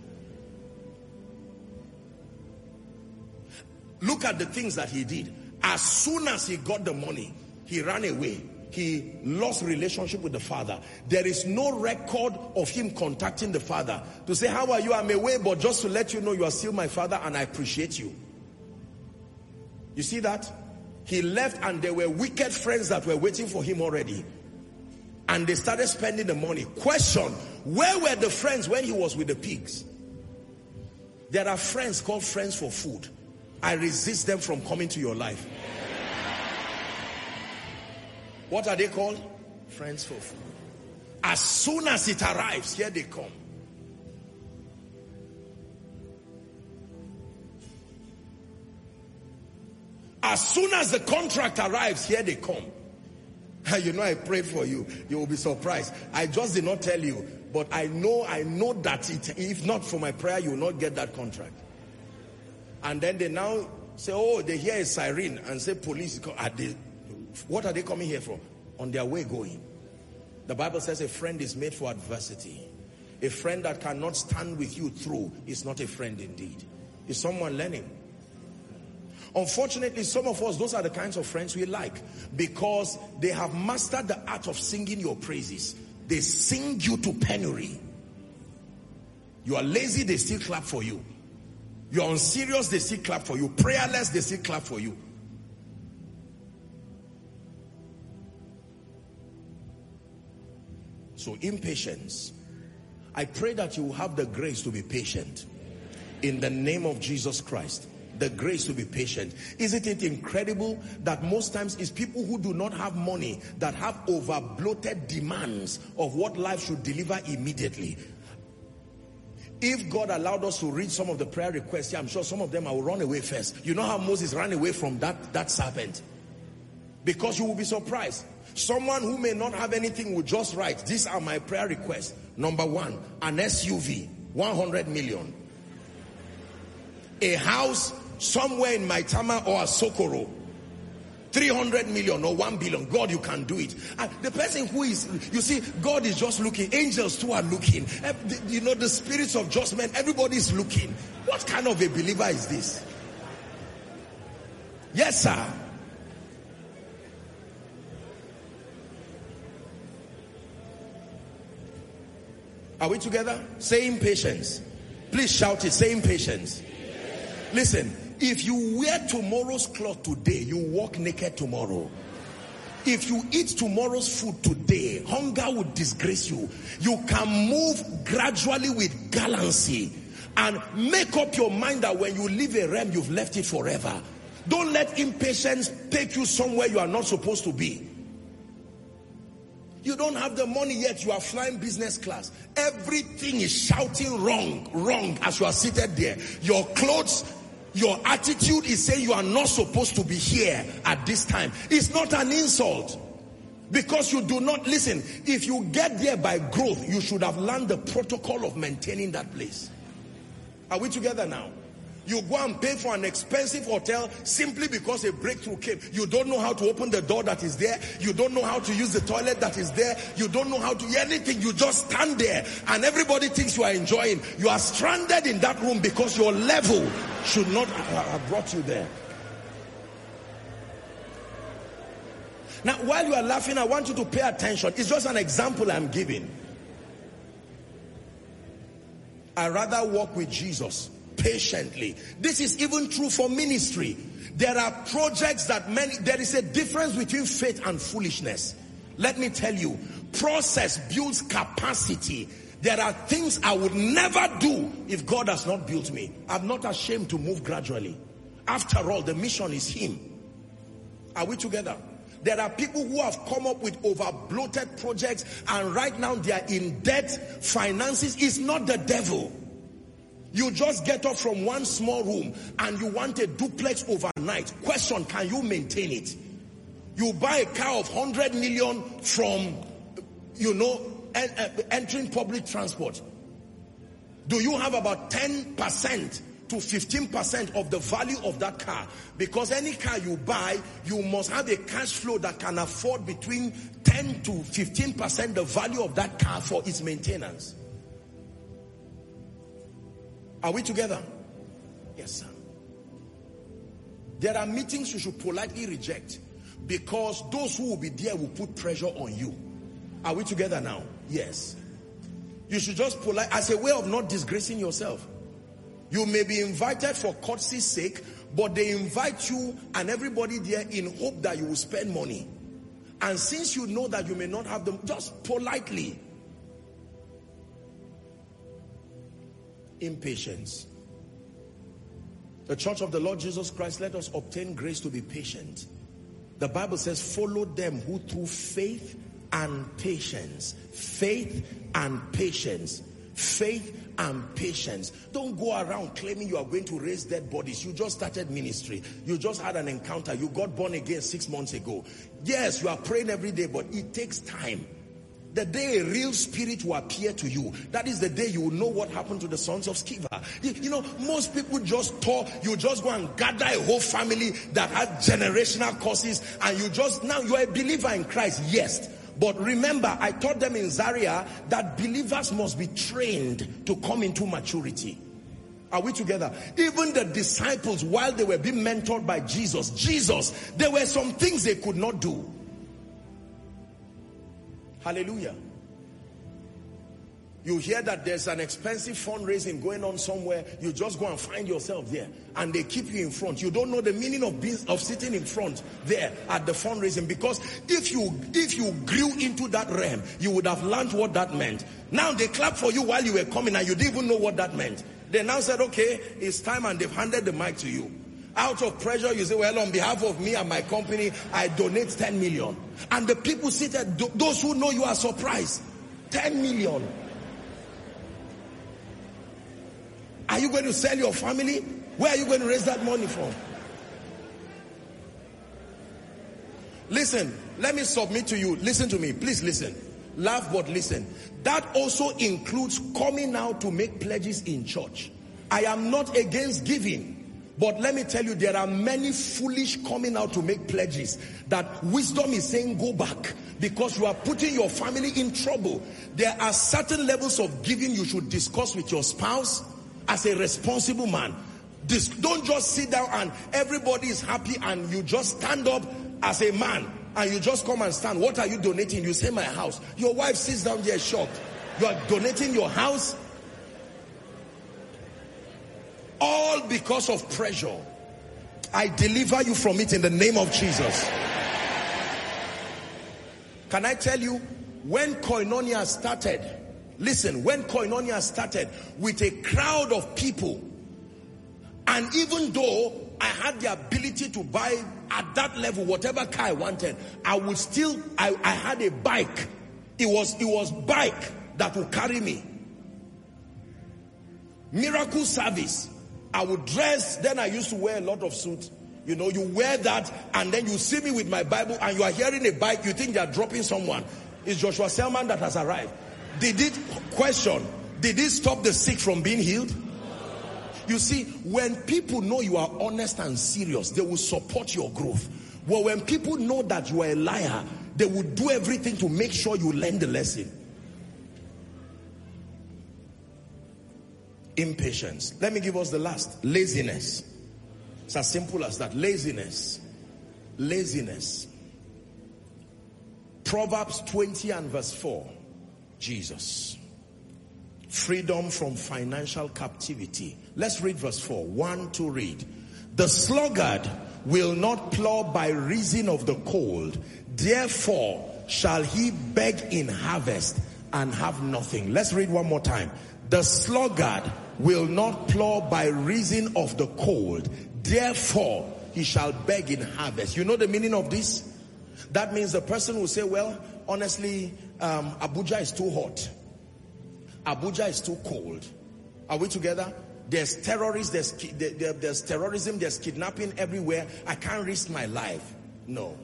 Look at the things that he did. As soon as he got the money, he ran away. He lost relationship with the father. There is no record of him contacting the father to say, how are you? I'm away, but just to let you know you are still my father and I appreciate you. You see that? He left and there were wicked friends that were waiting for him already. And they started spending the money. Question, where were the friends when he was with the pigs? There are friends called friends for food. I resist them from coming to your life. What are they called? Friends for food. As soon as it arrives, here they come. As soon as the contract arrives, here they come. You know, I prayed for you. You will be surprised. I just did not tell you. But I know, I know that it, if not for my prayer, you will not get that contract. And then they now say, oh, they hear a siren and say police. Are they, what are they coming here for? On their way going. The Bible says a friend is made for adversity. A friend that cannot stand with you through is not a friend indeed. Is someone learning? Unfortunately, some of us, those are the kinds of friends we like because they have mastered the art of singing your praises. They sing you to penury. You are lazy, they still clap for you. You are unserious, they still clap for you. Prayerless, they still clap for you. So impatience. I pray that you will have the grace to be patient. In the name of Jesus Christ. The grace to be patient. Isn't it incredible that most times it's people who do not have money that have over bloated demands of what life should deliver immediately. If God allowed us to read some of the prayer requests here, I'm sure some of them I will run away first. You know how Moses ran away from that, that serpent? Because you will be surprised. Someone who may not have anything will just write, these are my prayer requests. Number one, an S U V, one hundred million. A house somewhere in Maitama or Asokoro, three hundred million or one billion. God, you can do it. And the person who is, you see, God is just looking. Angels too are looking. You know, the spirits of judgment, everybody is looking. What kind of a believer is this? Yes, sir. Are we together? Say impatience. Please shout it. Say impatience. Listen, if you wear tomorrow's cloth today, you walk naked tomorrow. If you eat tomorrow's food today, hunger would disgrace you. You can move gradually with gallancy and make up your mind that when you leave a realm, you've left it forever. Don't let impatience take you somewhere you are not supposed to be. You don't have the money yet, you are flying business class. Everything is shouting wrong, wrong as you are seated there. Your clothes, your attitude is saying you are not supposed to be here at this time. It's not an insult. Because you do not, listen, if you get there by growth, you should have learned the protocol of maintaining that place. Are we together now? You go and pay for an expensive hotel simply because a breakthrough came. You don't know how to open the door that is there. You don't know how to use the toilet that is there. You don't know how to do anything. You just stand there and everybody thinks you are enjoying. You are stranded in that room because your level should not have brought you there. Now, while you are laughing, I want you to pay attention. It's just an example I'm giving. I rather walk with Jesus patiently. This is even true for ministry. There are projects that many, there is a difference between faith and foolishness. Let me tell you, process builds capacity. There are things I would never do if God has not built me. I'm not ashamed to move gradually. After all, the mission is Him. Are we together? There are people who have come up with over bloated projects and right now they are in debt. Finances is not the devil. You just get up from one small room and you want a duplex overnight. Question, can you maintain it? You buy a car of one hundred million from, you know, en uh, entering public transport. Do you have about ten percent to fifteen percent of the value of that car? Because any car you buy, you must have a cash flow that can afford between ten to fifteen percent the value of that car for its maintenance. Are we together? Yes, sir. There are meetings you should politely reject because those who will be there will put pressure on you. Are we together now? Yes. You should just polite as a way of not disgracing yourself. You may be invited for courtesy's sake, but they invite you and everybody there in hope that you will spend money. And since you know that you may not have them, just politely. Impatience. The Church of the Lord Jesus Christ, let us obtain grace to be patient. The Bible says, follow them who through faith and patience, faith and patience, faith and patience. Don't go around claiming you are going to raise dead bodies. You just started ministry. You just had an encounter. You got born again six months ago. Yes, you are praying every day, but it takes time. The day a real spirit will appear to you, that is the day you will know what happened to the sons of Sceva. You, you know, most people just talk, you just go and gather a whole family that has generational curses, and you just, now you are a believer in Christ, yes. But remember, I taught them in Zaria that believers must be trained to come into maturity. Are we together? Even the disciples, while they were being mentored by Jesus, Jesus, there were some things they could not do. Hallelujah. You hear that there's an expensive fundraising going on somewhere, you just go and find yourself there and they keep you in front. You don't know the meaning of being, of sitting in front there at the fundraising, because if you if you grew into that realm, you would have learned what that meant. Now they clap for you while you were coming and you didn't even know what that meant. They now said, okay, it's time, and they've handed the mic to you. Out of pressure, you say, well, on behalf of me and my company, I donate ten million. And the people seated, those who know you are surprised. ten million. Are you going to sell your family? Where are you going to raise that money from? Listen, let me submit to you. Listen to me. Please listen. Laugh, but listen. That also includes coming out to make pledges in church. I am not against giving. But let me tell you, there are many foolish coming out to make pledges that wisdom is saying go back, because you are putting your family in trouble. There are certain levels of giving you should discuss with your spouse as a responsible man. This, don't just sit down and everybody is happy and you just stand up as a man and you just come and stand. What are you donating? You say, my house. Your wife sits down there shocked. You are donating your house? All because of pressure. I deliver you from it in the name of Jesus. Can I tell you, when Koinonia started, listen, when Koinonia started with a crowd of people, and even though I had the ability to buy at that level whatever car I wanted, I would still, I, I had a bike. It was, it was bike that would carry me. Miracle service. I would dress, then I used to wear a lot of suits. You know, you wear that and then you see me with my Bible and you are hearing a bike, you think they are dropping someone. It's Joshua Selman that has arrived. Did it, question, did it stop the sick from being healed? You see, when people know you are honest and serious, they will support your growth. Well, when people know that you are a liar, they will do everything to make sure you learn the lesson. Impatience. Let me give us the last. Laziness. It's as simple as that. Laziness. Laziness. Proverbs twenty and verse four. Jesus. Freedom from financial captivity. Let's read verse four. One, two, read. The sluggard will not plow by reason of the cold. Therefore shall he beg in harvest and have nothing. Let's read one more time. The sluggard will not plow by reason of the cold. Therefore he shall beg in harvest. You know the meaning of this? That means the person will say, well, honestly, um, Abuja is too hot. Abuja is too cold. Are we together? There's terrorists, there's, there, there's terrorism, there's kidnapping everywhere. I can't risk my life. No.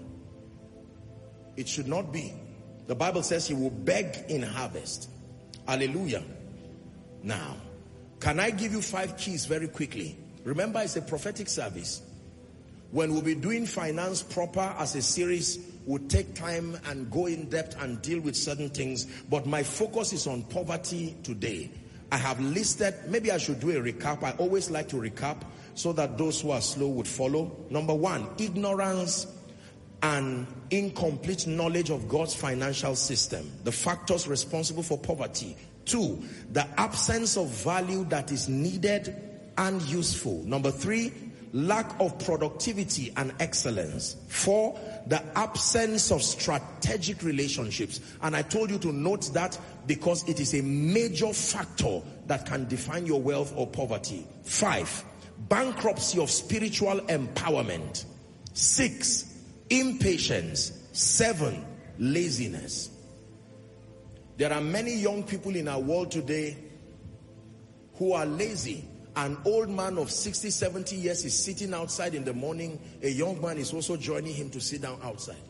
It should not be. The Bible says he will beg in harvest. Hallelujah. Now, can I give you five keys very quickly? Remember, it's a prophetic service. When we'll be doing finance proper as a series, we'll take time and go in depth and deal with certain things. But my focus is on poverty today. I have listed, maybe I should do a recap. I always like to recap so that those who are slow would follow. Number one, ignorance and incomplete knowledge of God's financial system. The factors responsible for poverty. Two, the absence of value that is needed and useful. Number three, lack of productivity and excellence. Four, the absence of strategic relationships. And I told you to note that because it is a major factor that can define your wealth or poverty. Five, bankruptcy of spiritual empowerment. Six, impatience. Seven, laziness. There are many young people in our world today who are lazy. An old man of sixty, seventy years is sitting outside in the morning. A young man is also joining him to sit down outside.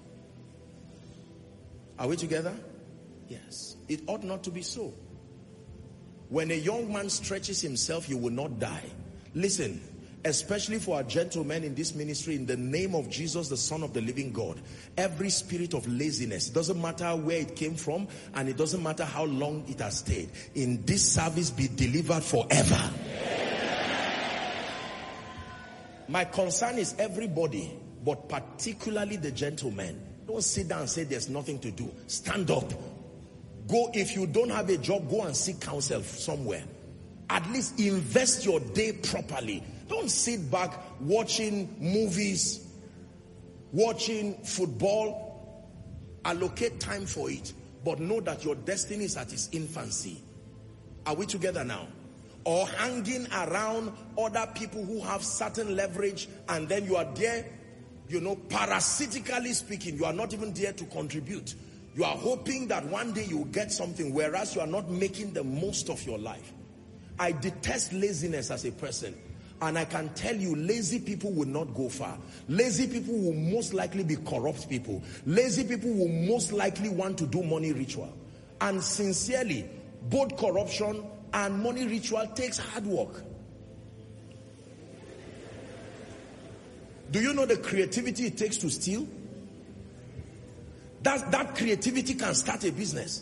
Are we together? Yes. It ought not to be so. When a young man stretches himself, he will not die. Listen, especially for our gentlemen in this ministry, in the name of Jesus, the Son of the living God, every spirit of laziness, doesn't matter where it came from, and it doesn't matter how long it has stayed, in this service be delivered forever. My concern is everybody, but particularly the gentlemen. Don't sit down and say there's nothing to do. Stand up. Go, if you don't have a job, go and seek counsel somewhere. At least invest your day properly. Don't sit back watching movies, watching football. Allocate time for it. But know that your destiny is at its infancy. Are we together now? Or hanging around other people who have certain leverage, and then you are there, you know, parasitically speaking, you are not even there to contribute. You are hoping that one day you will get something, whereas you are not making the most of your life. I detest laziness as a person. And I can tell you, lazy people will not go far. Lazy people will most likely be corrupt people. Lazy people will most likely want to do money ritual. And sincerely, both corruption and money ritual takes hard work. Do you know the creativity it takes to steal? That, that creativity can start a business.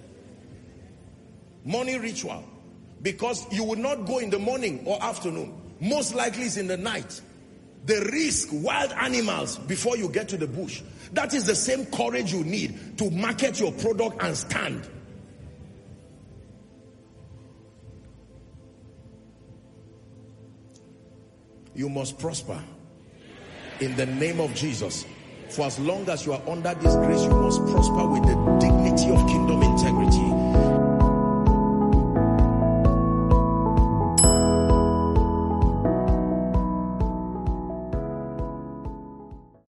Money ritual. Because you will not go in the morning or afternoon. most likely is in the night. The risk, wild animals before you get to the bush. That is the same courage you need to market your product and stand. You must prosper in the name of Jesus. For as long as you are under this grace, you must prosper with the dignity